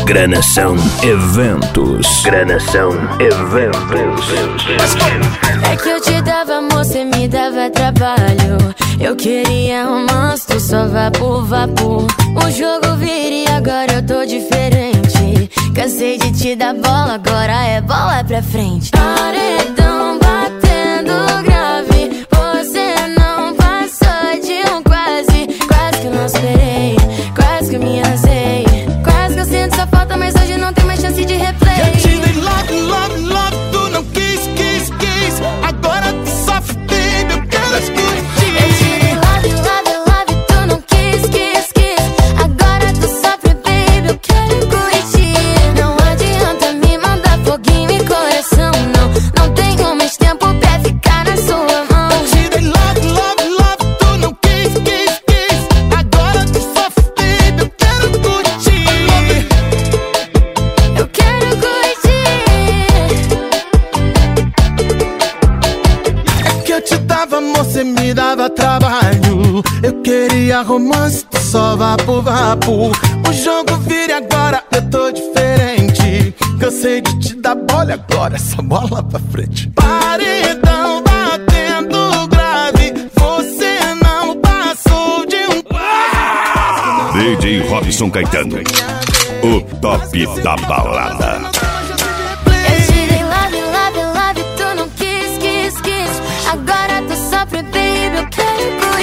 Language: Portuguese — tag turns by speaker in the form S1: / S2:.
S1: Granação Eventos. Granação Eventos.
S2: É que eu te dava amor, cê me dava trabalho. Eu queria romance, tu só vapor, vapor. O jogo vira e agora eu tô diferente. Cansei de te dar bola, agora é bola pra frente. Paredão batendo grave, você não passou de um quase. Quase que eu não esperei, quase que eu me arrasei. Quase que eu sinto sua falta, mas hoje não tem mais chance de replay.
S3: Eu te dei love, love, love, tu não quis, quis, quis. Agora tu sofre, baby, eu quero curtir.
S2: Eu te dei love, love, love, tu não quis, quis, quis. Agora tu sofre, baby, eu quero curtir. Não adianta me mandar foguinho e coração, não. Não tenho mais tempo pra ficar na sua mão.
S3: Eu te dei love, love, love, tu não quis, quis, quis. Agora tu sofre, baby, eu quero curtir.
S2: Eu quero curtir.
S3: É que eu te dava amor, cê me dava trabalho. Eu queria romance, tu só vapor, vapor. O jogo vira e agora eu tô diferente. Cansei de te dar bola, agora essa bola pra frente. Paredão batendo grave, você não passou de um
S4: DJ Robson Caetano, o top da balada.
S2: Eu te dei love, love, love, tu não quis, quis, quis. Agora tu sofre, baby, eu quero curtir.